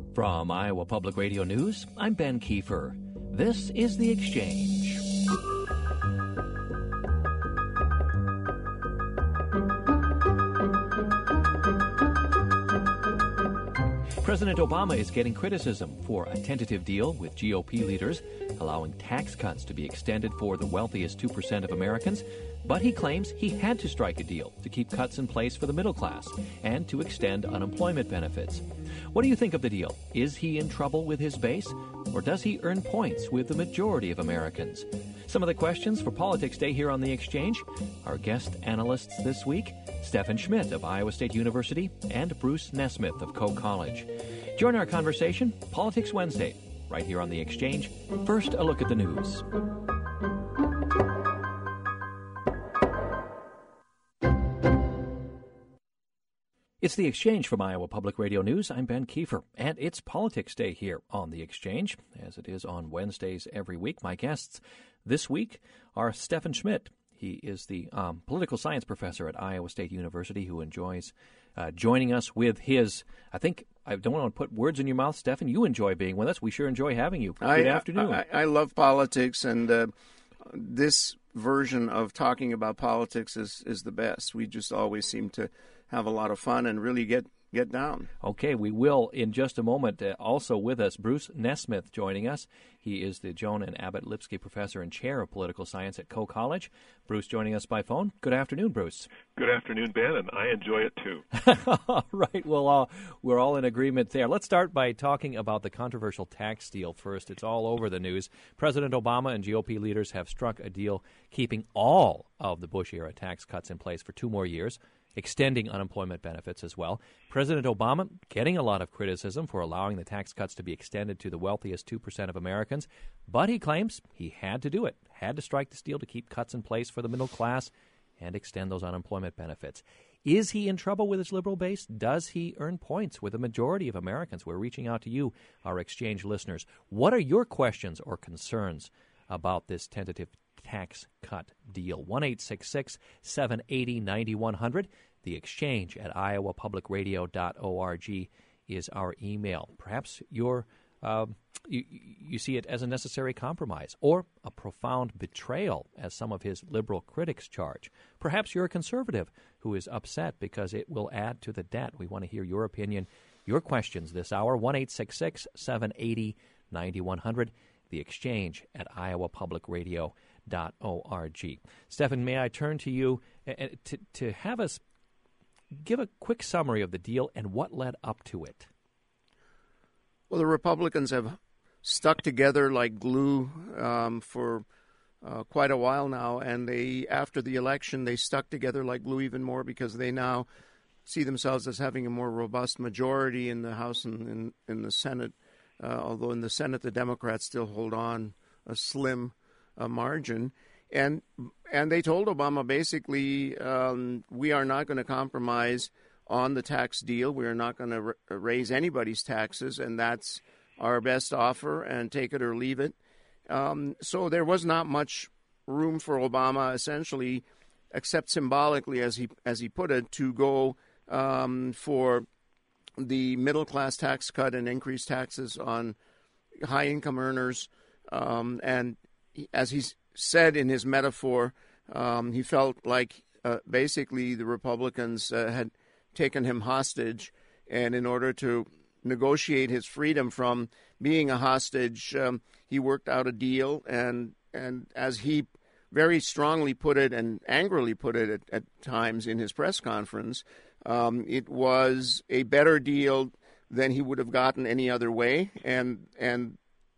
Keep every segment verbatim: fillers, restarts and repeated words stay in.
From Iowa Public Radio News, I'm Ben Kiefer. This is The Exchange. President Obama is getting criticism for a tentative deal with G O P leaders allowing tax cuts to be extended for the wealthiest two percent of Americans, but he claims he had to strike a deal to keep cuts in place for the middle class and to extend unemployment benefits. What do you think of the deal? Is he in trouble with his base, or does he earn points with the majority of Americans? Some of the questions for Politics Day here on The Exchange. Our guest analysts this week, Stephan Schmidt of Iowa State University and Bruce Nesmith of Coe College. Join our conversation, Politics Wednesday, right here on The Exchange. First, a look at the news. It's The Exchange from Iowa Public Radio News. I'm Ben Kiefer, and it's Politics Day here on The Exchange, as it is on Wednesdays every week. My guests this week are Stephan Schmidt. He is the um, political science professor at Iowa State University who enjoys uh, joining us with his, I think, I don't want to put words in your mouth, Stephan. You enjoy being with us. We sure enjoy having you. Good I, afternoon. I, I love politics, and uh, this version of talking about politics is, is the best. We just always seem to have a lot of fun and really get, get down. Okay, we will in just a moment. Uh, also with us, Bruce Nesmith joining us. He is the Joan and Abbott Lipsky Professor and Chair of Political Science at Coe College. Bruce joining us by phone. Good afternoon, Bruce. Good afternoon, Ben, and I enjoy it too. All right, well, uh, we're all in agreement there. Let's start by talking about the controversial tax deal first. It's all over the news. President Obama and G O P leaders have struck a deal keeping all of the Bush-era tax cuts in place for two more years, extending unemployment benefits as well. President Obama getting a lot of criticism for allowing the tax cuts to be extended to the wealthiest two percent of Americans, but he claims he had to do it, had to strike this deal to keep cuts in place for the middle class and extend those unemployment benefits. Is he in trouble with his liberal base? Does he earn points with the majority of Americans? We're reaching out to you, our Exchange listeners. What are your questions or concerns about this tentative tax cut deal? one eight six six, seven eight zero, nine one zero zero. The Exchange at iowa public radio dot org is our email. Perhaps you're, uh, you, you see it as a necessary compromise or a profound betrayal, as some of his liberal critics charge. Perhaps you're a conservative who is upset because it will add to the debt. We want to hear your opinion, your questions this hour. one eight six six, seven eight zero, nine one zero zero. The Exchange at iowa public radio dot org. Stephan, may I turn to you to, to have us give a quick summary of the deal and what led up to it? Well, the Republicans have stuck together like glue um, for uh, quite a while now, and they, after the election, they stuck together like glue even more because they now see themselves as having a more robust majority in the House and in, in the Senate, uh, although in the Senate the Democrats still hold on a slim uh, margin. And and they told Obama basically, um, we are not going to compromise on the tax deal. We are not going to r- raise anybody's taxes, and that's our best offer, and take it or leave it. Um, so there was not much room for Obama, essentially, except symbolically, as he as he put it, to go um, for the middle class tax cut and increase taxes on high income earners. Um, and as he's said in his metaphor, um, he felt like uh, basically the Republicans uh, had taken him hostage, and in order to negotiate his freedom from being a hostage, um, he worked out a deal, and and as he very strongly put it and angrily put it at, at times in his press conference, um, it was a better deal than he would have gotten any other way, and and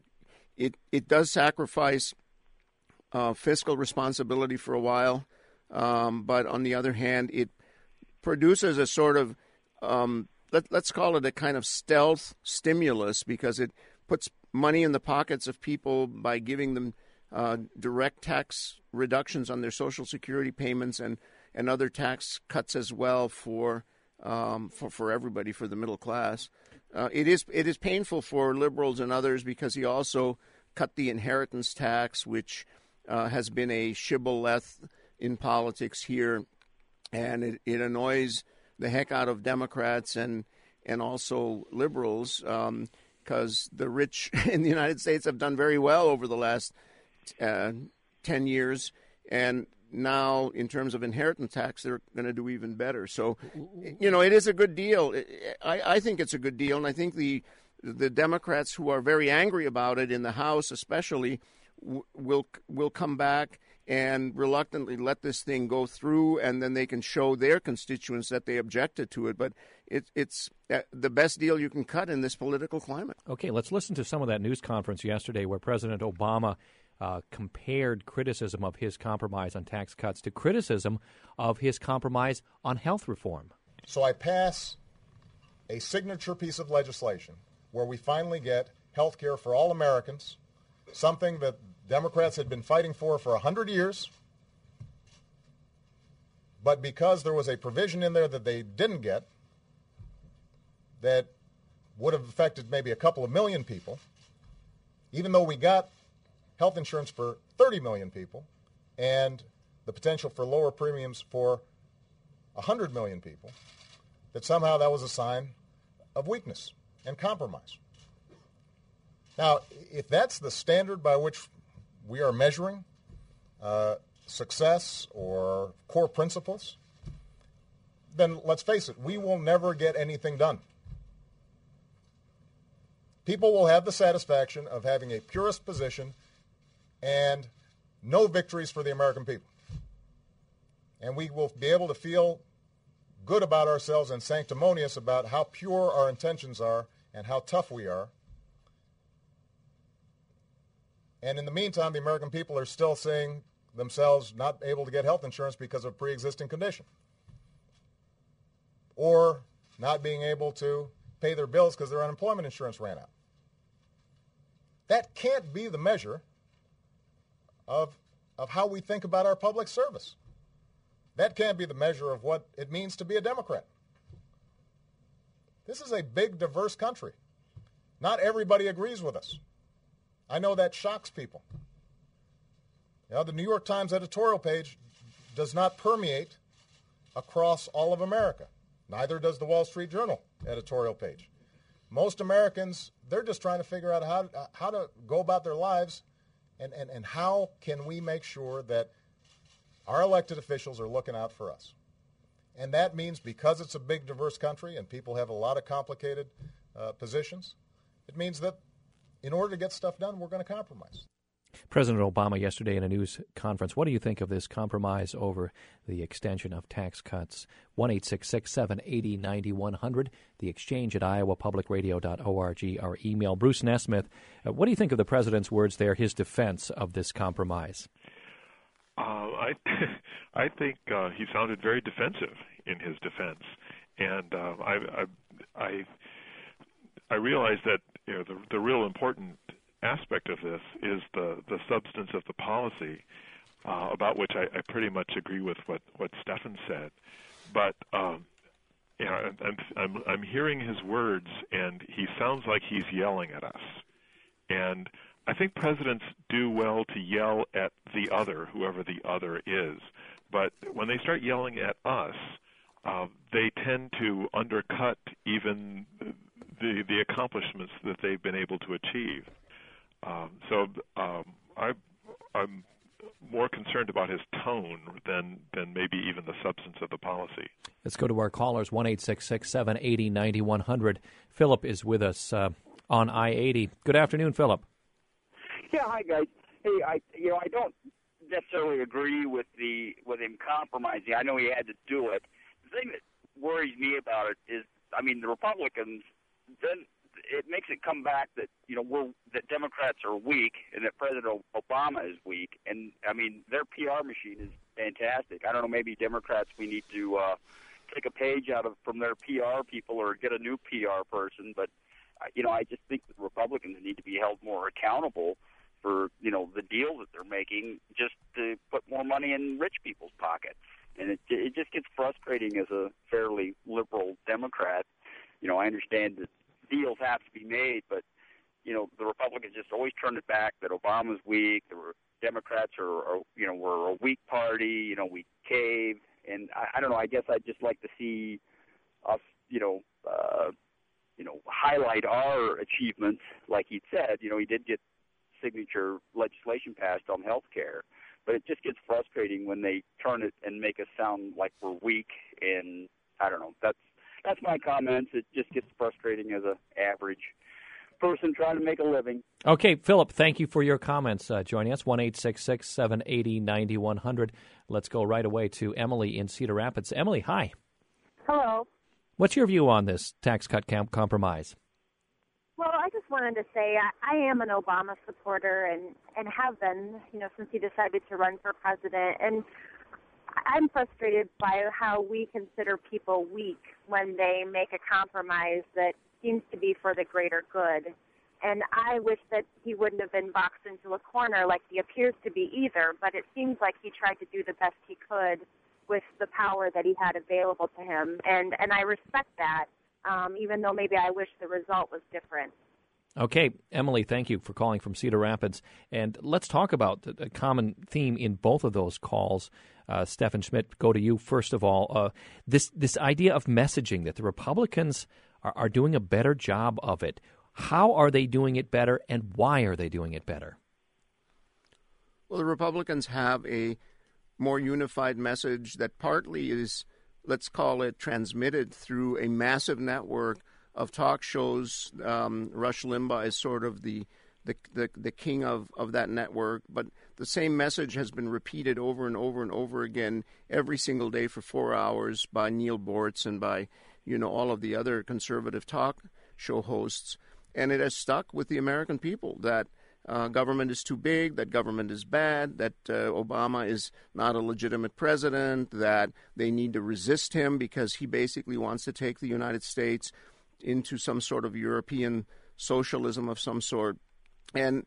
it it does sacrifice Uh, fiscal responsibility for a while, um, but on the other hand, it produces a sort of, um, let, let's call it a kind of stealth stimulus, because it puts money in the pockets of people by giving them uh, direct tax reductions on their Social Security payments and, and other tax cuts as well for um, for for everybody, for the middle class. Uh, it is it is painful for liberals and others because he also cut the inheritance tax, which Uh, has been a shibboleth in politics here, and it, it annoys the heck out of Democrats, and and also liberals, because um, the rich in the United States have done very well over the last uh, ten years, and now in terms of inheritance tax, they're going to do even better. So, you know, it is a good deal. I, I think it's a good deal, and I think the the Democrats who are very angry about it in the House especially w- will will come back and reluctantly let this thing go through, and then they can show their constituents that they objected to it. But it, it's the best deal you can cut in this political climate. Okay, let's listen to some of that news conference yesterday where President Obama uh, compared criticism of his compromise on tax cuts to criticism of his compromise on health reform. So I pass a signature piece of legislation where we finally get health care for all Americans, something that Democrats had been fighting for for one hundred years, but because there was a provision in there that they didn't get that would have affected maybe a couple of million people, even though we got health insurance for thirty million people and the potential for lower premiums for one hundred million people, that somehow that was a sign of weakness and compromise. Now, if that's the standard by which we are measuring uh, success or core principles, then let's face it, we will never get anything done. People will have the satisfaction of having a purist position and no victories for the American people. And we will be able to feel good about ourselves and sanctimonious about how pure our intentions are and how tough we are. And in the meantime, the American people are still seeing themselves not able to get health insurance because of a pre-existing condition, or not being able to pay their bills because their unemployment insurance ran out. That can't be the measure of, of how we think about our public service. That can't be the measure of what it means to be a Democrat. This is a big, diverse country. Not everybody agrees with us. I know that shocks people. You know, the New York Times editorial page does not permeate across all of America. Neither does the Wall Street Journal editorial page. Most Americans, they're just trying to figure out how, how to go about their lives and, and, and how can we make sure that our elected officials are looking out for us. And that means because it's a big, diverse country and people have a lot of complicated uh, positions, it means that in order to get stuff done, we're going to compromise. President Obama yesterday in a news conference, what do you think of this compromise over the extension of tax cuts? one eight six six, seven eight zero, nine one zero zero, the exchange at iowa public radio dot org, our email. Bruce Nesmith, uh, what do you think of the president's words there, his defense of this compromise? Uh, I, I think uh, he sounded very defensive in his defense, and uh, I, I, I, I realize that you know the, the real important aspect of this is the, the substance of the policy, uh, about which I, I pretty much agree with what, what Stefan said. But um, you know, I'm, I'm I'm hearing his words, and he sounds like he's yelling at us, and I think presidents do well to yell at the other, whoever the other is. But when they start yelling at us, uh, they tend to undercut even the the accomplishments that they've been able to achieve. Um, so um, I, I'm more concerned about his tone than, than maybe even the substance of the policy. Let's go to our callers, one eight six six, seven eight zero, nine one zero zero. Philip is with us uh, on I eighty. Good afternoon, Philip. Yeah, hi guys. Hey, I you know I don't necessarily agree with the with him compromising. I know he had to do it. The thing that worries me about it is, I mean, the Republicans, then it makes it come back that you know we're that Democrats are weak and that President Obama is weak. And I mean, their P R machine is fantastic. I don't know, maybe Democrats we need to uh, take a page out of from their P R people or get a new P R person. But uh, you know, I just think that Republicans need to be held more accountable for, you know, the deal that they're making just to put more money in rich people's pockets. And it, it just gets frustrating as a fairly liberal Democrat. You know, I understand that deals have to be made, but, you know, the Republicans just always turn it back that Obama's weak, the Democrats are, are you know, we're a weak party, you know, we cave. And I, I don't know, I guess I'd just like to see us, you know, uh, you know, highlight our achievements, like he said. You know, he did get signature legislation passed on health care, but it just gets frustrating when they turn it and make us sound like we're weak. And I don't know. That's that's my comments. It just gets frustrating as a average person trying to make a living. Okay, Philip, thank you for your comments uh, joining us. one eight six six, seven eight zero, nine one zero zero. Let's go right away to Emily in Cedar Rapids. Emily, hi. Hello. What's your view on this tax cut camp compromise? Well, I just wanted to say I, I am an Obama supporter and, and have been, you know, since he decided to run for president. And I'm frustrated by how we consider people weak when they make a compromise that seems to be for the greater good. And I wish that he wouldn't have been boxed into a corner like he appears to be either, but it seems like he tried to do the best he could with the power that he had available to him. And, and I respect that, um, even though maybe I wish the result was different. Okay, Emily, thank you for calling from Cedar Rapids. And let's talk about a common theme in both of those calls. Uh, Stephen Schmidt, go to you first of all. Uh, this this idea of messaging, that the Republicans are, are doing a better job of it. How are they doing it better, and why are they doing it better? Well, the Republicans have a more unified message that partly is, let's call it, transmitted through a massive network of talk shows. Um, Rush Limbaugh is sort of the the, the, the king of, of that network, but the same message has been repeated over and over and over again every single day for four hours by Neil Bortz and by, you know, all of the other conservative talk show hosts. And it has stuck with the American people that uh, government is too big, that government is bad, that uh, Obama is not a legitimate president, that they need to resist him because he basically wants to take the United States into some sort of European socialism of some sort. And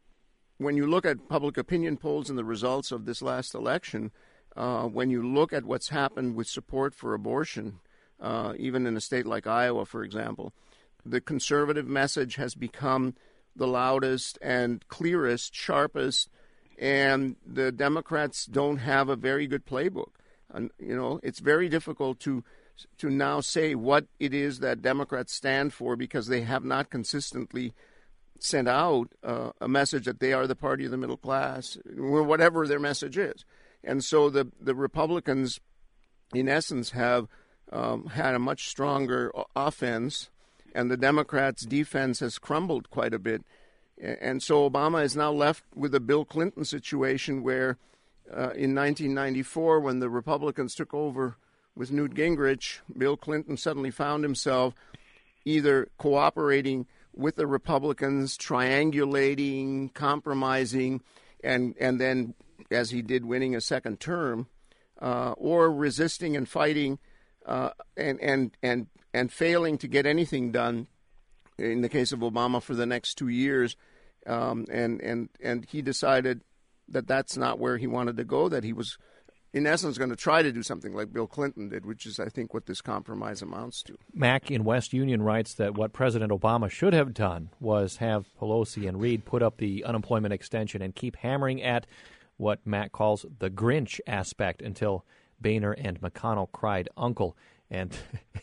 when you look at public opinion polls and the results of this last election, uh, when you look at what's happened with support for abortion, uh, even in a state like Iowa, for example, the conservative message has become the loudest and clearest, sharpest, and the Democrats don't have a very good playbook. And, you know, it's very difficult to to now say what it is that Democrats stand for because they have not consistently sent out uh, a message that they are the party of the middle class, or whatever their message is. And so the, the Republicans, in essence, have um, had a much stronger offense, and the Democrats' defense has crumbled quite a bit. And so Obama is now left with a Bill Clinton situation where uh, in nineteen ninety-four, when the Republicans took over with Newt Gingrich, Bill Clinton suddenly found himself either cooperating with the Republicans, triangulating, compromising, and and then, as he did, winning a second term, uh, or resisting and fighting, uh, and and and and failing to get anything done. In the case of Obama, for the next two years, um, and and and he decided that that's not where he wanted to go. That he was, in essence, going to try to do something like Bill Clinton did, which is, I think, what this compromise amounts to. Mac in West Union writes that what President Obama should have done was have Pelosi and Reid put up the unemployment extension and keep hammering at what Mac calls the Grinch aspect until Boehner and McConnell cried uncle. And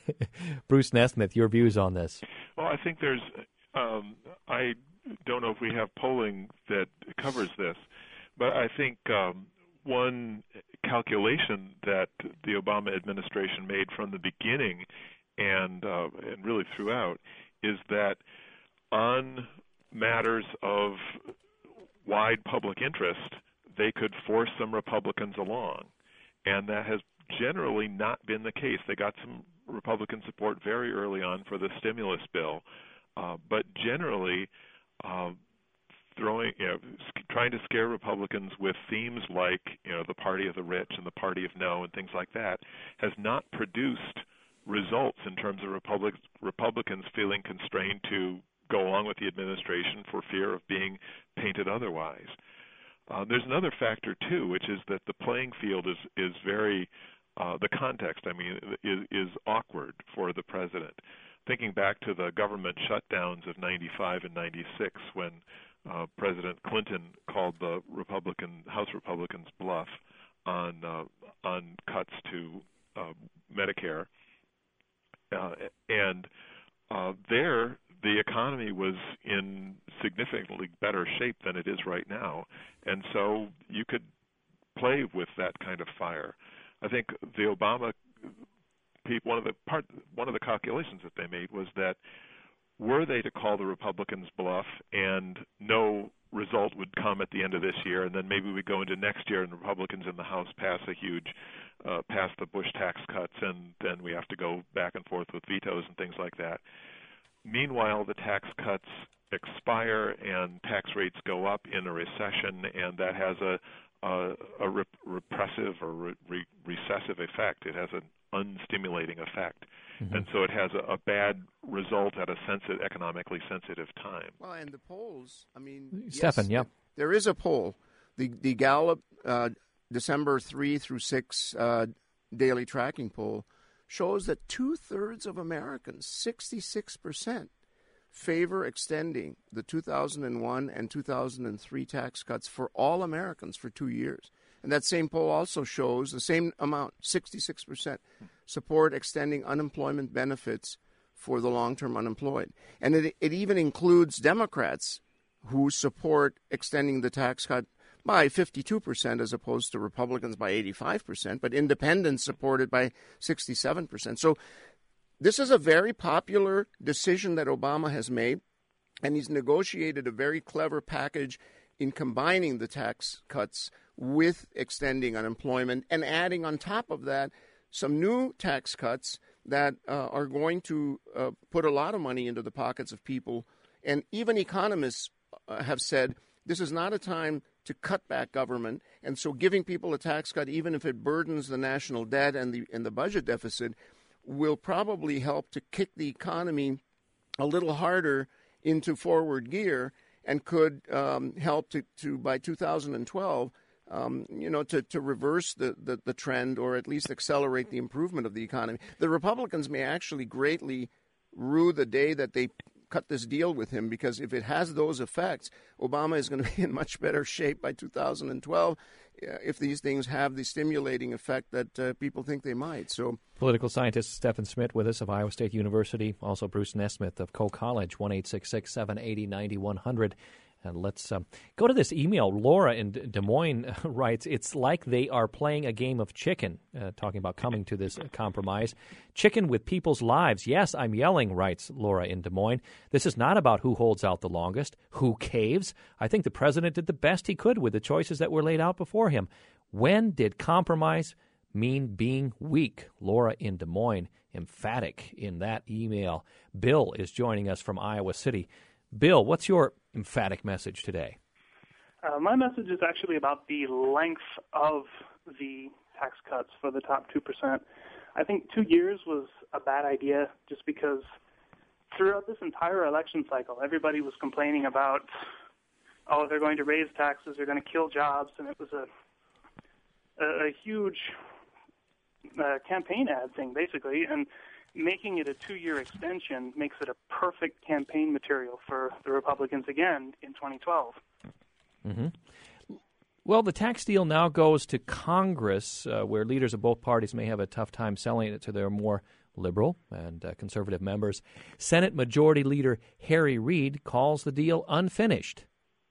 Bruce Nesmith, your views on this? Well, I think there's, um, I don't know if we have polling that covers this, but I think um, one calculation that the Obama administration made from the beginning and uh, and really throughout is that on matters of wide public interest, they could force some Republicans along, and that has generally not been the case. They got some Republican support very early on for the stimulus bill, uh, but generally uh, throwing, you know, trying to scare Republicans with themes like, you know, the party of the rich and the party of no and things like that has not produced results in terms of Republic, Republicans feeling constrained to go along with the administration for fear of being painted otherwise. Uh, there's another factor, too, which is that the playing field is, is very, uh, the context, I mean, is, is awkward for the president. Thinking back to the government shutdowns of ninety-five and ninety-six when uh, President Clinton called the Republican, House Republicans bluff on, uh, on cuts to uh, Medicare, uh, and uh, there the economy was in significantly better shape than it is right now, and so you could play with that kind of fire. I think the Obama people, one of the part, one of the calculations that they made was that were they to call the Republicans bluff and no result would come at the end of this year, and then maybe we go into next year and the Republicans in the House pass a huge, uh, pass the Bush tax cuts, and then we have to go back and forth with vetoes and things like that. Meanwhile, the tax cuts expire and tax rates go up in a recession, and that has a a, a rep- repressive or re- re- recessive effect. It has an unstimulating effect. Mm-hmm. And so it has a, a bad result at a sensitive, economically sensitive time. Well, and the polls, I mean, Stephen, yes, yeah. There is a poll. The the Gallup uh, December third through sixth uh, daily tracking poll shows that two-thirds of Americans, sixty-six percent, favor extending the two thousand one and two thousand three tax cuts for all Americans for two years. And that same poll also shows the same amount, sixty-six percent, support extending unemployment benefits for the long-term unemployed. And it, it even includes Democrats who support extending the tax cut by fifty-two percent as opposed to Republicans by eighty-five percent, but independents supported by sixty-seven percent. So this is a very popular decision that Obama has made, and he's negotiated a very clever package in combining the tax cuts with extending unemployment and adding on top of that some new tax cuts that uh, are going to uh, put a lot of money into the pockets of people. And even economists uh, have said this is not a time to cut back government, and so giving people a tax cut, even if it burdens the national debt and the and the budget deficit, will probably help to kick the economy a little harder into forward gear, and could um, help to, to by two thousand twelve, um, you know, to, to reverse the, the, the trend or at least accelerate the improvement of the economy. The Republicans may actually greatly rue the day that they cut this deal with him, because if it has those effects, Obama is going to be in much better shape by two thousand twelve uh, if these things have the stimulating effect that uh, people think they might. So, political scientist Stephen Schmidt with us of Iowa State University, also Bruce Nesmith of Coe College, one eight six six, seven eight zero, nine one zero zero. And let's um, go to this email. Laura in Des Moines uh, writes, it's like they are playing a game of chicken, uh, talking about coming to this uh, compromise. Chicken with people's lives. Yes, I'm yelling, writes Laura in Des Moines. This is not about who holds out the longest, who caves. I think the president did the best he could with the choices that were laid out before him. When did compromise mean being weak? Laura in Des Moines, emphatic in that email. Bill is joining us from Iowa City. Bill, what's your emphatic message today? Uh, my message is actually about the length of the tax cuts for the top two percent. I think two years was a bad idea just because throughout this entire election cycle, everybody was complaining about, oh, they're going to raise taxes, they're going to kill jobs, and it was a, a, a huge uh, campaign ad thing, basically. And making it a two-year extension makes it a perfect campaign material for the Republicans again in twenty twelve. Mm-hmm. Well, the tax deal now goes to Congress, uh, where leaders of both parties may have a tough time selling it to their more liberal and uh, conservative members. Senate Majority Leader Harry Reid calls the deal unfinished.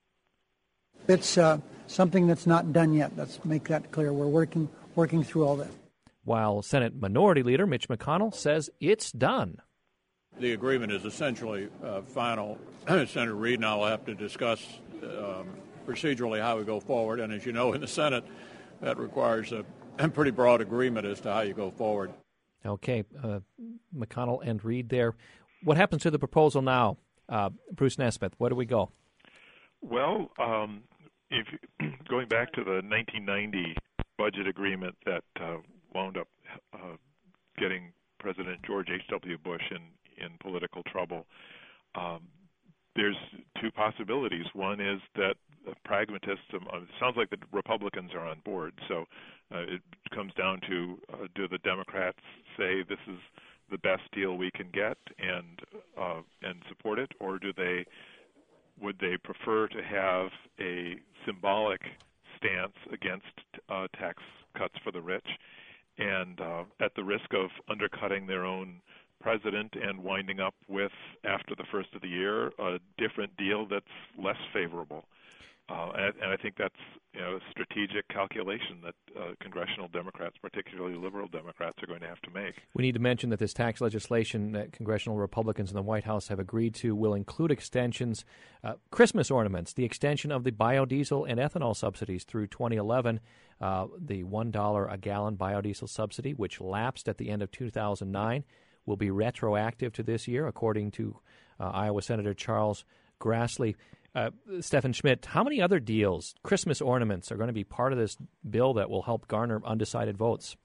It's uh, something that's not done yet. Let's make that clear. We're working working through all that. While Senate Minority Leader Mitch McConnell says it's done. The agreement is essentially uh, final. Senator Reid and I will have to discuss um, procedurally how we go forward. And as you know, in the Senate, that requires a, a pretty broad agreement as to how you go forward. Okay, uh, McConnell and Reid there. What happens to the proposal now? Uh, Bruce Nesmith, where do we go? Well, um, if going back to the nineteen ninety budget agreement that uh, wound up uh, getting President George H W. Bush in, in political trouble. Um, there's two possibilities. One is that the pragmatists, um, it sounds like the Republicans are on board, so uh, it comes down to uh, do the Democrats say this is the best deal we can get and uh, and support it, or do they would they prefer to have a symbolic stance against uh, tax cuts for the rich, and uh, at the risk of undercutting their own president and winding up with, after the first of the year, a different deal that's less favorable. Uh, and, and I think that's, you know, a strategic calculation that uh, congressional Democrats, particularly liberal Democrats, are going to have to make. We need to mention that this tax legislation that congressional Republicans in the White House have agreed to will include extensions, uh, Christmas ornaments, the extension of the biodiesel and ethanol subsidies through twenty eleven, uh, the one dollar a gallon biodiesel subsidy, which lapsed at the end of two thousand nine, will be retroactive to this year, according to uh, Iowa Senator Charles Grassley. Uh, Stephen Schmidt, how many other deals, Christmas ornaments, are going to be part of this bill that will help garner undecided votes?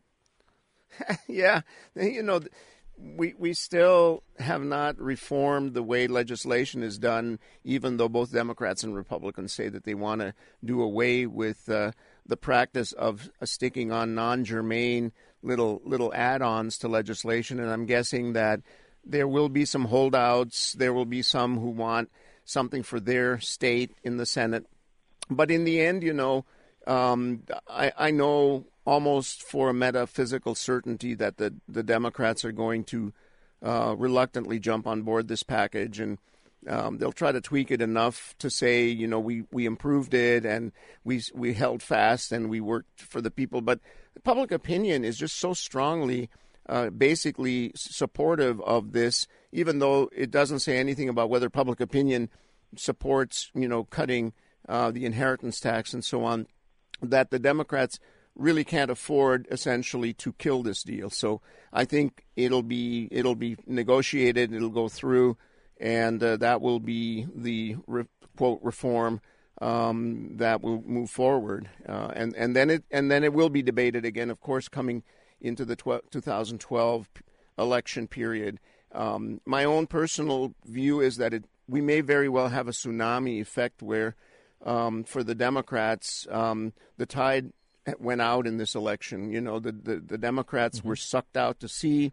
Yeah, you know, we we still have not reformed the way legislation is done, even though both Democrats and Republicans say that they want to do away with uh, the practice of uh, sticking on non-germane little little add-ons to legislation. And I'm guessing that there will be some holdouts. There will be some who want something for their state in the Senate. But in the end, you know, um, I, I know almost for a metaphysical certainty that the, the Democrats are going to uh, reluctantly jump on board this package, and um, they'll try to tweak it enough to say, you know, we, we improved it and we we held fast and we worked for the people. But public opinion is just so strongly Uh, basically supportive of this, even though it doesn't say anything about whether public opinion supports, you know, cutting uh, the inheritance tax and so on, that the Democrats really can't afford essentially to kill this deal. So I think it'll be it'll be negotiated, it'll go through, and uh, that will be the re- quote reform um, that will move forward, uh, and and then it and then it will be debated again, of course, coming into the twenty twelve election period. Um, my own personal view is that it, we may very well have a tsunami effect where, um, for the Democrats, um, the tide went out in this election. You know, the, the, the Democrats mm-hmm. were sucked out to sea.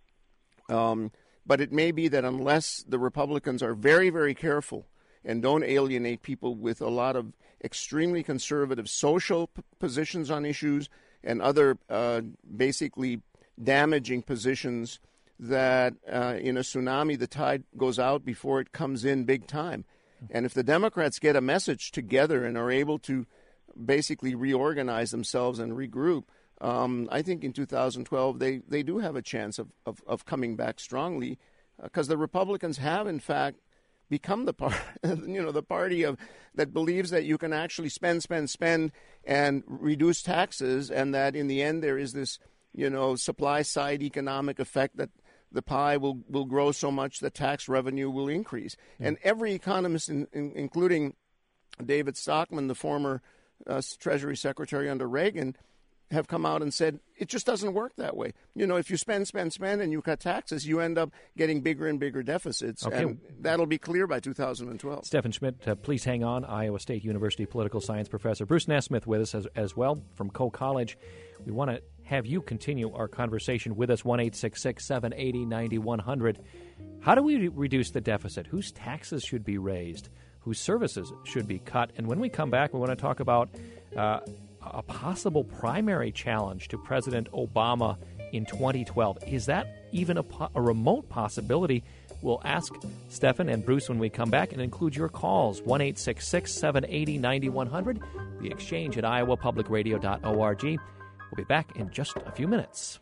Um, but it may be that unless the Republicans are very, very careful and don't alienate people with a lot of extremely conservative social p- positions on issues and other uh, basically damaging positions, that uh, in a tsunami the tide goes out before it comes in big time. And if the Democrats get a message together and are able to basically reorganize themselves and regroup, um, I think in two thousand twelve they, they do have a chance of, of, of coming back strongly, because uh, the Republicans have, in fact, become the part, you know, the party of that believes that you can actually spend, spend, spend, and reduce taxes, and that in the end there is this, you know, supply side economic effect that the pie will, will grow so much that tax revenue will increase. Mm. And every economist, in, in, including David Stockman, the former uh, Treasury Secretary under Reagan, have come out and said it just doesn't work that way. You know, if you spend, spend, spend, and you cut taxes, you end up getting bigger and bigger deficits, okay. and that'll be clear by two thousand twelve. Stephen Schmidt, uh, please hang on. Iowa State University political science professor Bruce Nesmith with us as, as well from Coe College. We want to have you continue our conversation with us, one eight six six, seven eight zero, nine one zero zero. How do we re- reduce the deficit? Whose taxes should be raised? Whose services should be cut? And when we come back, we want to talk about uh, a possible primary challenge to President Obama in twenty twelve. Is that even a, po- a remote possibility? We'll ask Stephen and Bruce when we come back and include your calls, one eight six six, seven eight zero, nine one zero zero, the exchange at iowa public radio dot org. We'll be back in just a few minutes.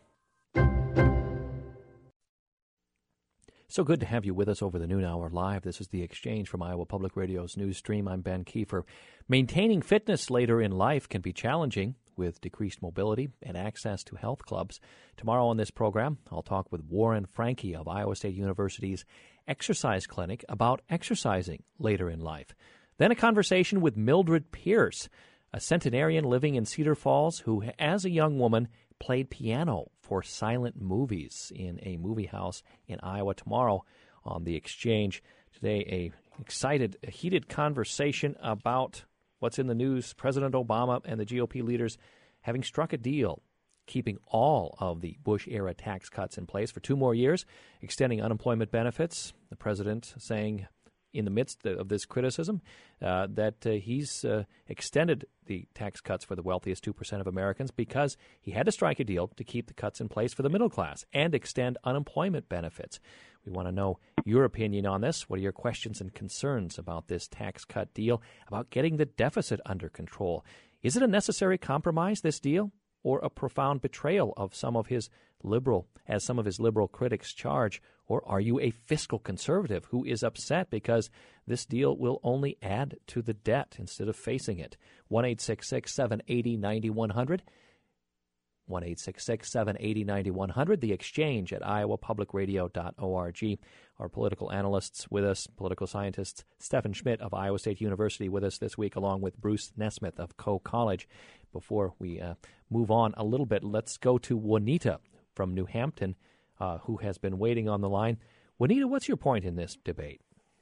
So good to have you with us over the noon hour live. This is The Exchange from Iowa Public Radio's news stream. I'm Ben Kiefer. Maintaining fitness later in life can be challenging with decreased mobility and access to health clubs. Tomorrow on this program, I'll talk with Warren Franke of Iowa State University's Exercise Clinic about exercising later in life. Then a conversation with Mildred Pierce, a centenarian living in Cedar Falls who, as a young woman, played piano for silent movies in a movie house in Iowa. Tomorrow on The Exchange. Today, a excited, a heated conversation about what's in the news. President Obama and the G O P leaders having struck a deal, keeping all of the Bush-era tax cuts in place for two more years, extending unemployment benefits. The president saying in the midst of this criticism, uh, that uh, he's uh, extended the tax cuts for the wealthiest two percent of Americans because he had to strike a deal to keep the cuts in place for the middle class and extend unemployment benefits. We want to know your opinion on this. What are your questions and concerns about this tax cut deal, about getting the deficit under control? Is it a necessary compromise, this deal, or a profound betrayal of some of his liberal, as some of his liberal critics charge? Or are you a fiscal conservative who is upset because this deal will only add to the debt instead of facing it? one eight six six, seven eight zero, nine one zero zero. one eight six six, seven eight zero, nine one zero zero. The Exchange at iowa public radio dot org. Our political analysts with us, political scientists, Stephen Schmidt of Iowa State University with us this week, along with Bruce Nesmith of Coe College. Before we uh, move on a little bit, let's go to Juanita from New Hampton, uh, who has been waiting on the line. Juanita, what's your point in this debate?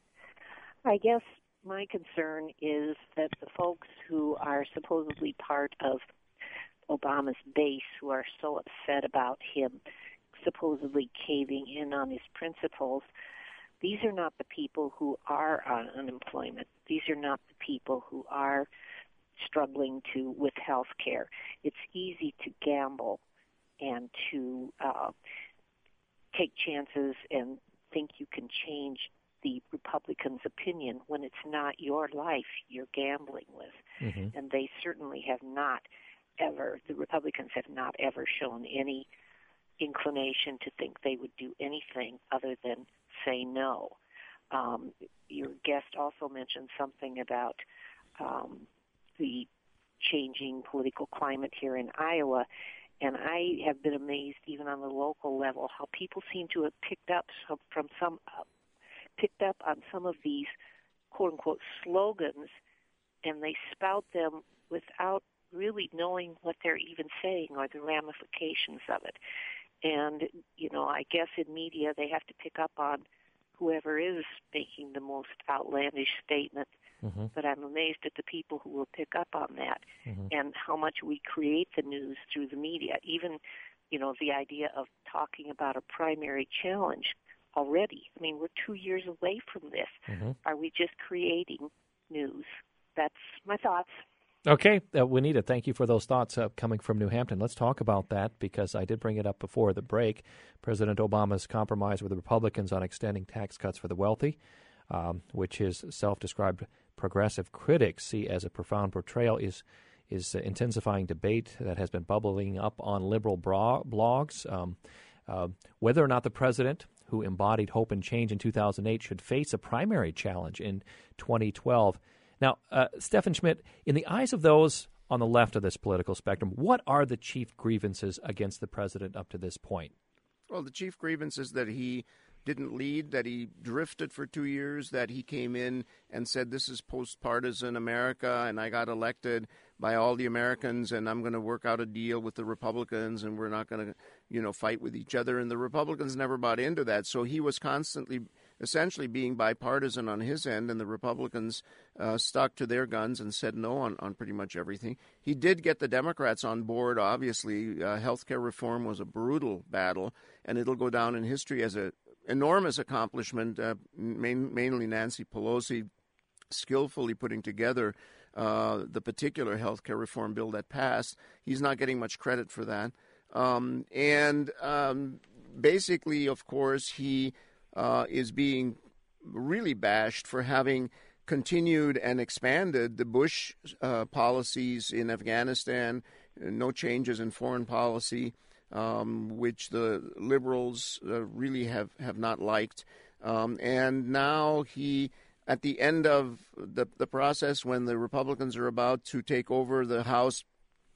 I guess my concern is that the folks who are supposedly part of Obama's base, who are so upset about him supposedly caving in on his principles, these are not the people who are on unemployment. These are not the people who are struggling to with health care. It's easy to gamble and to uh, take chances and think you can change the Republicans' opinion when it's not your life you're gambling with. Mm-hmm. And they certainly have not ever, the Republicans have not ever shown any inclination to think they would do anything other than say no. Um, your guest also mentioned something about um, the changing political climate here in Iowa, and I have been amazed even on the local level how people seem to have picked up some, from some uh, picked up on some of these quote-unquote slogans, and they spout them without really knowing what they're even saying or the ramifications of it. And, you know, I guess in media they have to pick up on whoever is making the most outlandish statement. Mm-hmm. But I'm amazed at the people who will pick up on that mm-hmm. and how much we create the news through the media. Even, you know, the idea of talking about a primary challenge already. I mean, we're two years away from this. Mm-hmm. Are we just creating news? That's my thoughts. Okay, uh, Juanita, thank you for those thoughts uh, coming from New Hampton. Let's talk about that because I did bring it up before the break. President Obama's compromise with the Republicans on extending tax cuts for the wealthy, um, which his self-described progressive critics see as a profound betrayal, is is uh, intensifying debate that has been bubbling up on liberal bra- blogs. Um, uh, whether or not the president, who embodied hope and change in two thousand eight, should face a primary challenge in twenty twelve. Now, uh, Stephen Schmidt, in the eyes of those on the left of this political spectrum, what are the chief grievances against the president up to this point? Well, the chief grievance is that he didn't lead, that he drifted for two years, that he came in and said, this is post-partisan America, and I got elected by all the Americans, and I'm going to work out a deal with the Republicans, and we're not going to, you know, fight with each other. And the Republicans never bought into that. So he was constantly, essentially being bipartisan on his end, and the Republicans uh, stuck to their guns and said no on, on pretty much everything. He did get the Democrats on board, obviously. Uh, health care reform was a brutal battle, and it'll go down in history as an enormous accomplishment, uh, main, mainly Nancy Pelosi skillfully putting together uh, the particular health care reform bill that passed. He's not getting much credit for that. Um, and um, basically, of course, he uh, is being really bashed for having continued and expanded the Bush uh, policies in Afghanistan, no changes in foreign policy, um, which the liberals uh, really have, have not liked. Um, and now he, at the end of the, the process, when the Republicans are about to take over the House,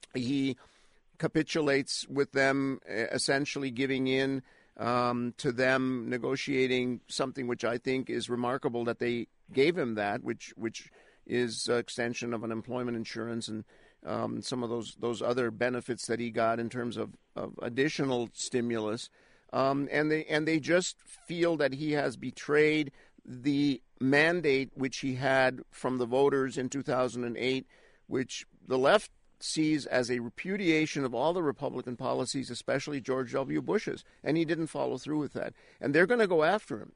he capitulates with them, essentially giving in um, to them, negotiating something which I think is remarkable that they gave him that, which which is extension of unemployment insurance and um, some of those those other benefits that he got in terms of, of additional stimulus. Um, and they and they just feel that he has betrayed the mandate which he had from the voters in two thousand eight, which the left sees as a repudiation of all the Republican policies, especially George W. Bush's, and he didn't follow through with that. And they're going to go after him.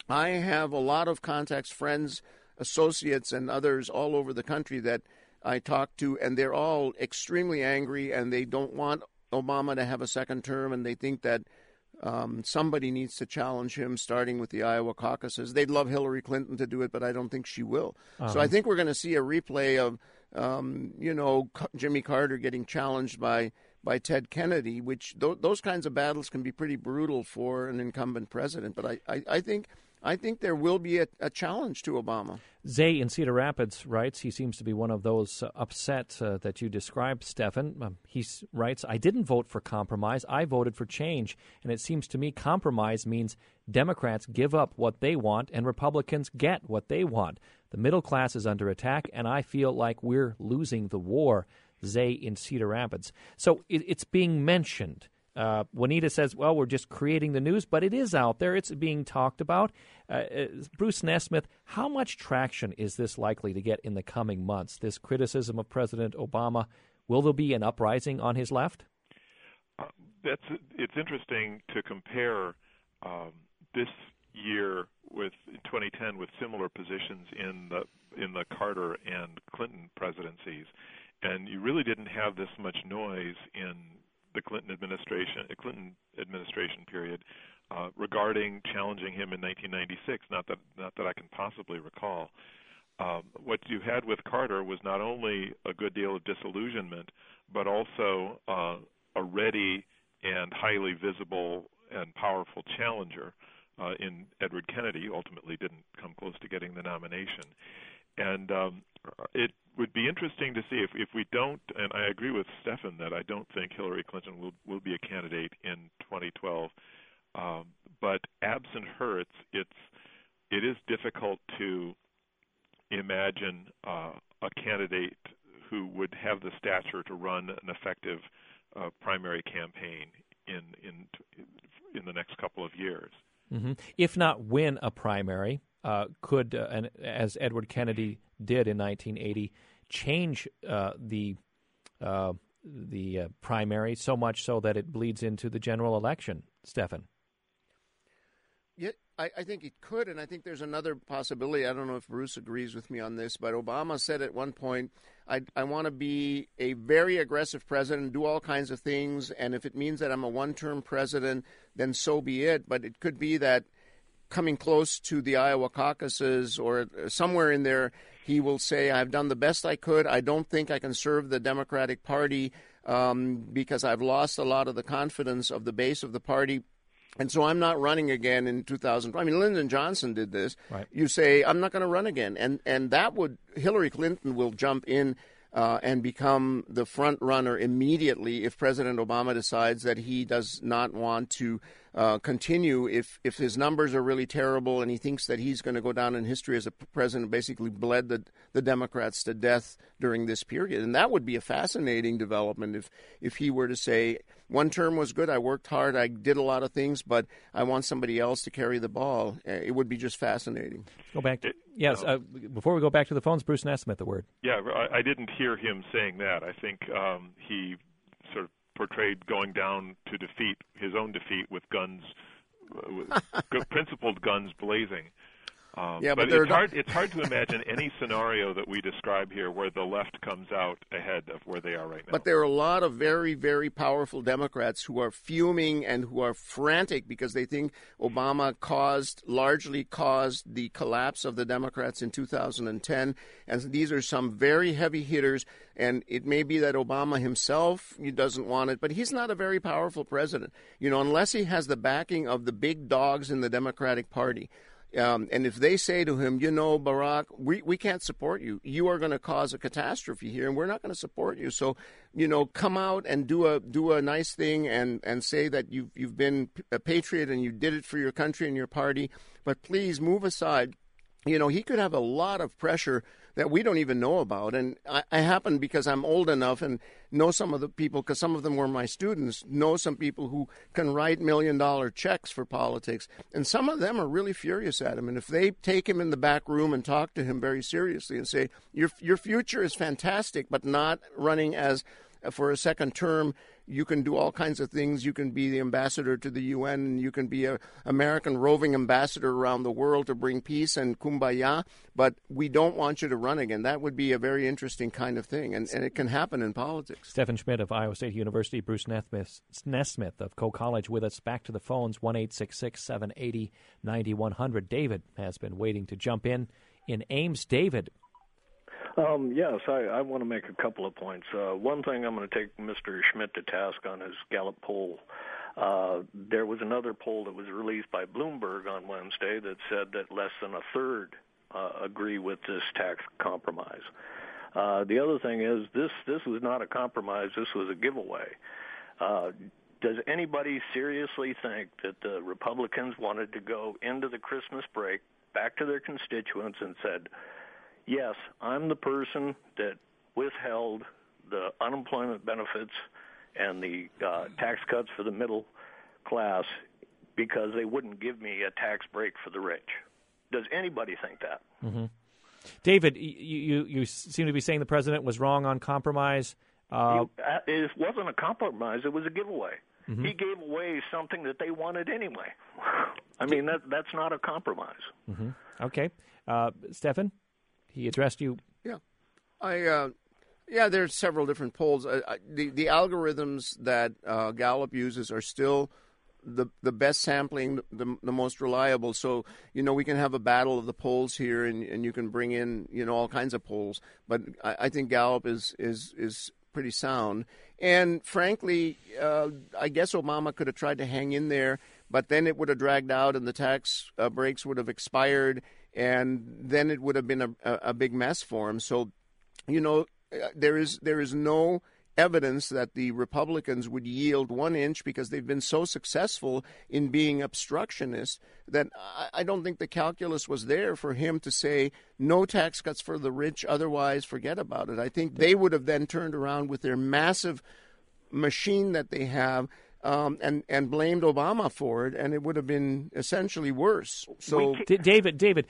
I have a lot of contacts, friends, associates, and others all over the country that I talk to, and they're all extremely angry, and they don't want Obama to have a second term, and they think that um, somebody needs to challenge him, starting with the Iowa caucuses. They'd love Hillary Clinton to do it, but I don't think she will. Uh-huh. So I think we're going to see a replay of, um, you know, Jimmy Carter getting challenged by by Ted Kennedy, which th- those kinds of battles can be pretty brutal for an incumbent president. But I, I, I think I think there will be a, a challenge to Obama. Zay in Cedar Rapids writes, he seems to be one of those uh, upset uh, that you described, Stephan. Um, he s- writes, I didn't vote for compromise. I voted for change. And it seems to me compromise means Democrats give up what they want and Republicans get what they want. The middle class is under attack, and I feel like we're losing the war. Zay in Cedar Rapids. So it, it's being mentioned. Uh, Juanita says, well, we're just creating the news, but it is out there. It's being talked about. Uh, Bruce Nesmith, how much traction is this likely to get in the coming months, this criticism of President Obama? Will there be an uprising on his left? Uh, that's it's interesting to compare um, this year with twenty ten with similar positions in the in the Carter and Clinton presidencies. And you really didn't have this much noise in the Clinton administration, Clinton administration period, uh, regarding challenging him in nineteen ninety-six. Not that not that I can possibly recall. Um, what you had with Carter was not only a good deal of disillusionment, but also uh, a ready and highly visible and powerful challenger uh, in Edward Kennedy. Ultimately, didn't come close to getting the nomination. And um, it would be interesting to see if, if we don't, and I agree with Stephan that I don't think Hillary Clinton will, will be a candidate in twenty twelve. Um, but absent her, it's, it's, it is difficult to imagine uh, a candidate who would have the stature to run an effective uh, primary campaign in, in, in the next couple of years. Mm-hmm. If not win a primary, uh, could, uh, and as Edward Kennedy did in nineteen eighty, change uh, the uh, the uh, primary so much so that it bleeds into the general election, Stephan? Yeah, I, I think it could, and I think there's another possibility. I don't know if Bruce agrees with me on this, but Obama said at one point, I, I want to be a very aggressive president, do all kinds of things, and if it means that I'm a one-term president, then so be it. But it could be that coming close to the Iowa caucuses or somewhere in there, he will say, I've done the best I could. I don't think I can serve the Democratic Party um, because I've lost a lot of the confidence of the base of the party. And so I'm not running again in two thousand. I mean, Lyndon Johnson did this. Right. You say, I'm not going to run again. And and that would, Hillary Clinton will jump in uh, and become the front runner immediately if President Obama decides that he does not want to uh, continue. If, if his numbers are really terrible and he thinks that he's going to go down in history as a president, basically bled the, the Democrats to death during this period. And that would be a fascinating development if, if he were to say, one term was good, I worked hard, I did a lot of things, but I want somebody else to carry the ball. It would be just fascinating. Go back to, yes, uh, before we go back to the phones, Bruce Nesmith, the word. Yeah, I, I didn't hear him saying that. I think um, he sort of portrayed going down to defeat, his own defeat with guns, uh, with principled guns blazing. Um, yeah, but, but it's not... hard. It's hard to imagine any scenario that we describe here where the left comes out ahead of where they are right now. But there are a lot of very, very powerful Democrats who are fuming and who are frantic because they think Obama caused, largely caused the collapse of the Democrats in two thousand ten. And these are some very heavy hitters. And it may be that Obama himself he doesn't want it, but he's not a very powerful president. You know, unless he has the backing of the big dogs in the Democratic Party. Um, and if they say to him, you know, Barack, we, we can't support you. You are going to cause a catastrophe here, and we're not going to support you. So, you know, come out and do a do a nice thing and, and say that you've, you've been a patriot and you did it for your country and your party. But please move aside. You know, he could have a lot of pressure that we don't even know about. And I, I happen, because I'm old enough and know some of the people, because some of them were my students, know some people who can write million-dollar checks for politics. And some of them are really furious at him. And if they take him in the back room and talk to him very seriously and say, your your future is fantastic, but not running as for a second term, you can do all kinds of things. You can be the ambassador to the U N, and you can be an American roving ambassador around the world to bring peace and kumbaya, but we don't want you to run again. That would be a very interesting kind of thing, and, and it can happen in politics. Stephen Schmidt of Iowa State University, Bruce Nesmith, Nesmith of Coe College with us. Back to the phones, one eight six six, seven eight zero, nine one zero zero. David has been waiting to jump in in Ames. David. Um, yes, I, I want to make a couple of points. Uh, one thing, I'm going to take Mister Schmidt to task on his Gallup poll. Uh, there was another poll that was released by Bloomberg on Wednesday that said that less than a third uh, agree with this tax compromise. Uh, the other thing is this, this was not a compromise, this was a giveaway. Uh, does anybody seriously think that the Republicans wanted to go into the Christmas break, back to their constituents and said, yes, I'm the person that withheld the unemployment benefits and the uh, tax cuts for the middle class because they wouldn't give me a tax break for the rich? Does anybody think that? Mm-hmm. David, you, you, you seem to be saying the president was wrong on compromise. Uh, it wasn't a compromise. It was a giveaway. Mm-hmm. He gave away something that they wanted anyway. I mean, that that's not a compromise. Mm-hmm. Okay. Uh, Stephen, he addressed you. Yeah. I uh, yeah, there's several different polls. Uh, the, the algorithms that uh, Gallup uses are still the the best sampling, the the most reliable. So, you know, we can have a battle of the polls here, and, and you can bring in, you know, all kinds of polls. But I, I think Gallup is is is pretty sound. And frankly, uh, I guess Obama could have tried to hang in there, but then it would have dragged out, and the tax uh, breaks would have expired, and then it would have been a, a, a big mess for him. So, you know, there is there is no evidence that the Republicans would yield one inch because they've been so successful in being obstructionists that I don't think the calculus was there for him to say no tax cuts for the rich, otherwise forget about it. I think they would have then turned around with their massive machine that they have um, and, and blamed Obama for it, and it would have been essentially worse. So, D- David, David,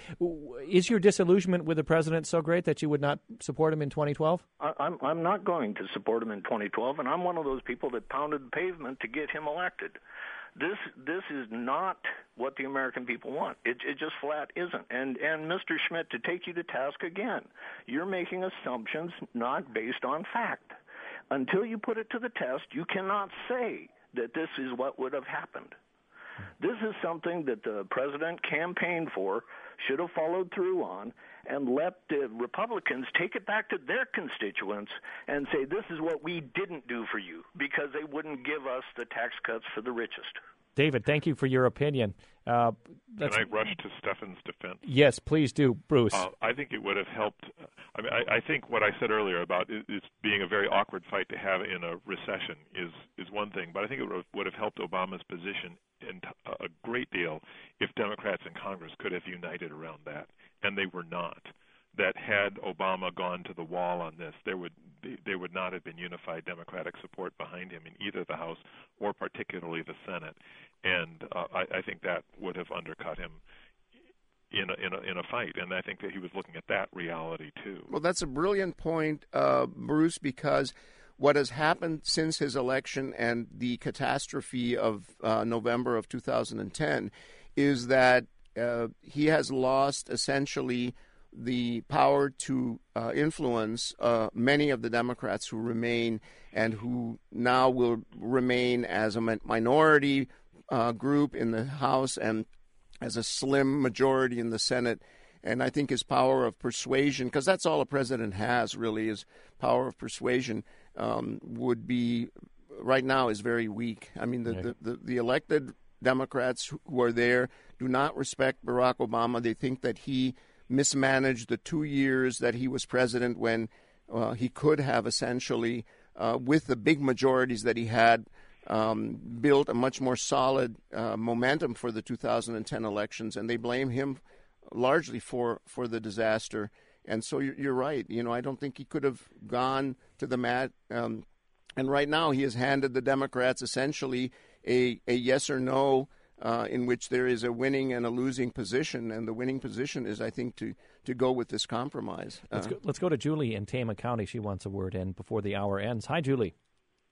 is your disillusionment with the president so great that you would not support him in twenty twelve? I, I'm I'm not going to support him in twenty twelve, and I'm one of those people that pounded the pavement to get him elected. This this is not what the American people want. It, it just flat isn't. And and Mister Schmidt, to take you to task again, you're making assumptions not based on fact. Until you put it to the test, you cannot say that this is what would have happened. This is something that the president campaigned for, should have followed through on, and let the Republicans take it back to their constituents and say, this is what we didn't do for you, because they wouldn't give us the tax cuts for the richest. David, thank you for your opinion. Uh, Can I rush to Stefan's defense? Yes, please do, Bruce. Uh, I think it would have helped. I mean, I, I think what I said earlier about it, it being a very awkward fight to have in a recession is is one thing, but I think it would have, would have helped Obama's position in t- a great deal if Democrats in Congress could have united around that, and they were not. That had Obama gone to the wall on this, there would there would not have been unified Democratic support behind him in either the House or particularly the Senate, and uh, I, I think that would have undercut him in a, in a in a fight. And I think that he was looking at that reality too. Well, that's a brilliant point, uh, Bruce, because what has happened since his election and the catastrophe of uh, November of two thousand ten is that uh, he has lost essentially the power to uh, influence uh, many of the Democrats who remain and who now will remain as a minority uh, group in the House and as a slim majority in the Senate. And I think his power of persuasion, because that's all a president has really, is power of persuasion, um, would be, right now, is very weak. I mean, the, yeah. the, the, the elected Democrats who are there do not respect Barack Obama. They think that he mismanaged the two years that he was president when uh, he could have essentially, uh, with the big majorities that he had, um, built a much more solid uh, momentum for the two thousand ten elections. And they blame him largely for, for the disaster. And so you're, you're right. You know, I don't think he could have gone to the mat. Um, and right now he has handed the Democrats essentially a, a yes or no Uh, in which there is a winning and a losing position, and the winning position is, I think, to, to go with this compromise. Uh, let's, go, let's go to Julie in Tama County. She wants a word in before the hour ends. Hi, Julie.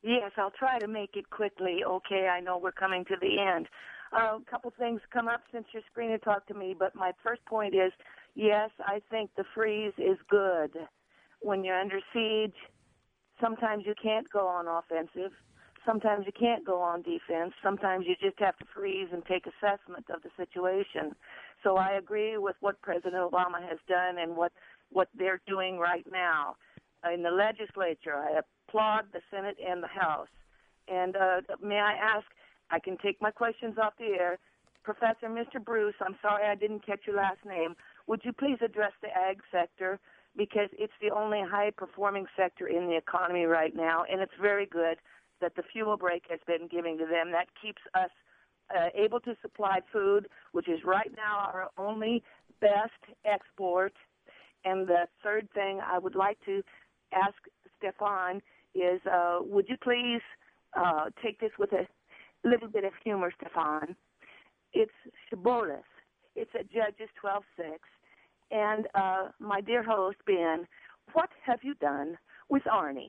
Yes, I'll try to make it quickly. Okay, I know we're coming to the end. Uh, a couple things come up since your screener talked to me, but my first point is, yes, I think the freeze is good. When you're under siege, sometimes you can't go on offensive. Sometimes you can't go on defense. Sometimes you just have to freeze and take assessment of the situation. So I agree with what President Obama has done and what, what they're doing right now. In the legislature, I applaud the Senate and the House. And uh, may I ask, I can take my questions off the air. Professor Mister Bruce, I'm sorry I didn't catch your last name. Would you please address the ag sector? Because it's the only high-performing sector in the economy right now, and it's very good that the fuel break has been giving to them. That keeps us uh, able to supply food, which is right now our only best export. And the third thing I would like to ask Stefan is, uh, would you please uh, take this with a little bit of humor, Stefan? It's Shibboleth. It's at Judges twelve six. And uh, my dear host, Ben, what have you done with Arnie?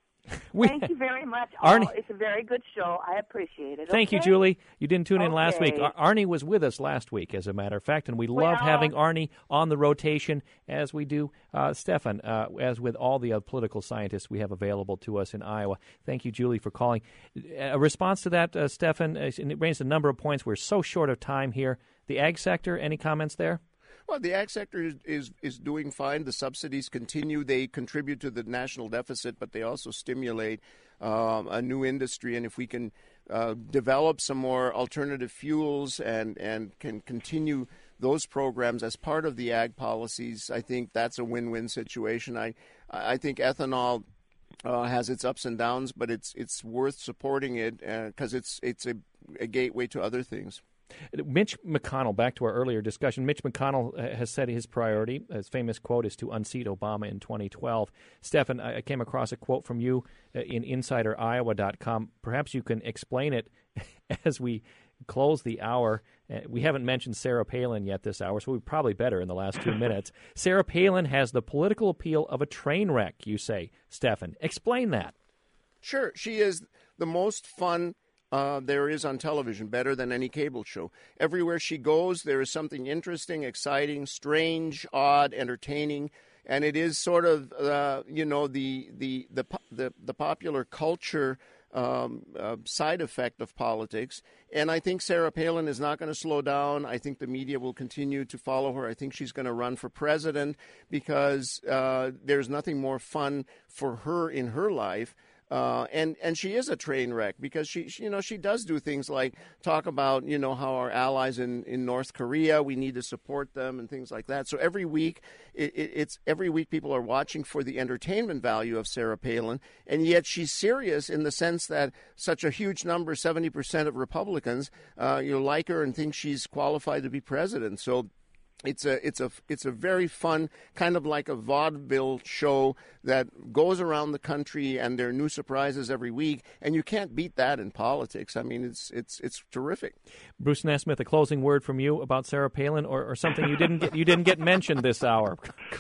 We, Thank you very much. Arnie, oh, it's a very good show. I appreciate it. Thank okay? you, Julie. You didn't tune in okay. last week. Ar- Arnie was with us last week, as a matter of fact, and we well, love having Arnie on the rotation, as we do uh, Stefan, uh, as with all the uh, political scientists we have available to us in Iowa. Thank you, Julie, for calling. A response to that, uh, Stefan, uh, it raised a number of points. We're so short of time here. The ag sector, any comments there? Well, the ag sector is, is, is doing fine. The subsidies continue. They contribute to the national deficit, but they also stimulate um, a new industry. And if we can uh, develop some more alternative fuels and, and can continue those programs as part of the ag policies, I think that's a win-win situation. I, I think ethanol uh, has its ups and downs, but it's it's worth supporting it because uh, it's, it's a, a gateway to other things. Mitch McConnell, back to our earlier discussion, Mitch McConnell has said his priority, his famous quote, is to unseat Obama in twenty twelve. Stefan, I came across a quote from you in insider iowa dot com. Perhaps you can explain it as we close the hour. We haven't mentioned Sarah Palin yet this hour, so we probably better in the last two minutes. Sarah Palin has the political appeal of a train wreck, you say, Stefan. Explain that. Sure. She is the most fun Uh, there is on television, better than any cable show. Everywhere she goes, there is something interesting, exciting, strange, odd, entertaining, and it is sort of, uh, you know, the the the the, the popular culture um, uh, side effect of politics. And I think Sarah Palin is not going to slow down. I think the media will continue to follow her. I think she's going to run for president because uh, there's nothing more fun for her in her life. Uh, and, and she is a train wreck because she, she, you know, she does do things like talk about, you know, how our allies in, in North Korea, we need to support them and things like that. So every week, it, it, it's every week people are watching for the entertainment value of Sarah Palin. And yet she's serious in the sense that such a huge number, seventy percent of Republicans, uh, you know, like her and think she's qualified to be president. So It's a it's a it's a very fun, kind of like a vaudeville show that goes around the country, and there are new surprises every week, and you can't beat that in politics. I mean, it's it's it's terrific. Bruce Nesmith, a closing word from you about Sarah Palin, or, or something you didn't get you didn't get mentioned this hour.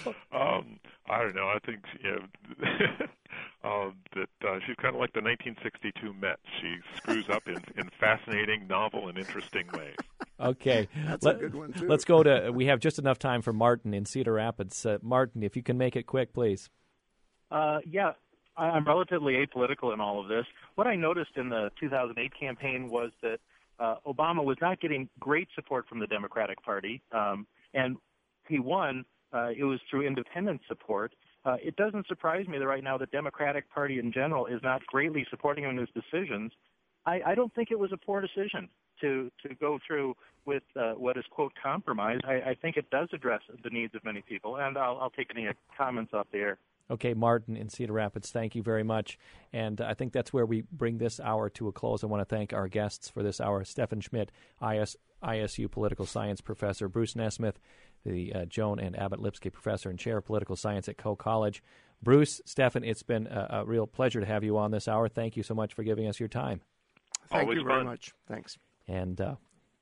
um, I don't know. I think you know, uh, that uh, she's kind of like the nineteen sixty-two Mets. She screws up in, in fascinating, novel, and interesting ways. Okay, that's Let, a good one too. Let's go to. We have just enough time for Martin in Cedar Rapids. Uh, Martin, if you can make it quick, please. Uh, yeah, I'm relatively apolitical in all of this. What I noticed in the two thousand eight campaign was that uh, Obama was not getting great support from the Democratic Party, um, and he won. Uh, it was through independent support. Uh, it doesn't surprise me that right now the Democratic Party in general is not greatly supporting him in his decisions. I, I don't think it was a poor decision to, to go through with uh, what is, quote, compromise. I, I think it does address the needs of many people, and I'll, I'll take any comments off the air. Okay, Martin in Cedar Rapids, thank you very much. And I think that's where we bring this hour to a close. I want to thank our guests for this hour, Stefan Schmidt, I S, I S U political science professor, Bruce Nesmith, the uh, Joan and Abbott Lipsky professor and chair of political science at Coe College. Bruce, Stefan, it's been a, a real pleasure to have you on this hour. Thank you so much for giving us your time. Thank Always you very fun. much. Thanks. And uh,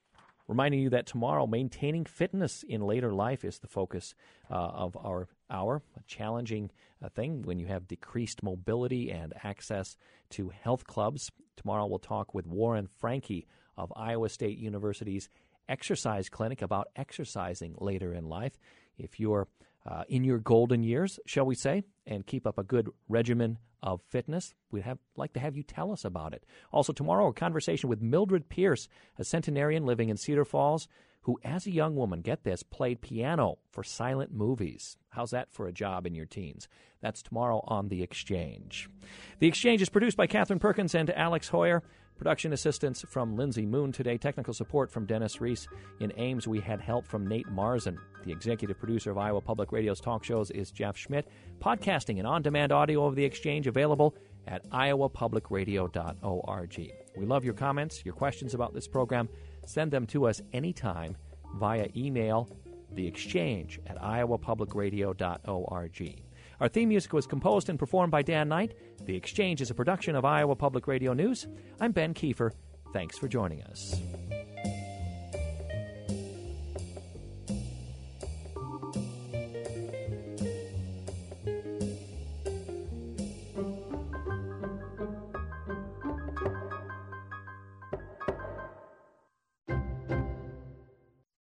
Reminding you that tomorrow, maintaining fitness in later life is the focus uh, of our hour, a challenging uh, thing when you have decreased mobility and access to health clubs. Tomorrow we'll talk with Warren Franke of Iowa State University's Exercise Clinic about exercising later in life. If you're uh, in your golden years, shall we say, and keep up a good regimen of fitness, we'd have, like to have you tell us about it. Also tomorrow, a conversation with Mildred Pierce, a centenarian living in Cedar Falls, who as a young woman, get this, played piano for silent movies. How's that for a job in your teens? That's tomorrow on The Exchange. The Exchange is produced by Catherine Perkins and Alex Hoyer. Production assistance from Lindsay Moon today. Technical support from Dennis Reese. In Ames, we had help from Nate Marzin. The executive producer of Iowa Public Radio's talk shows is Jeff Schmidt. Podcasting and on-demand audio of The Exchange available at iowa public radio dot org. We love your comments, your questions about this program. Send them to us anytime via email, theexchange at iowa public radio dot org. Our theme music was composed and performed by Dan Knight. The Exchange is a production of Iowa Public Radio News. I'm Ben Kiefer. Thanks for joining us.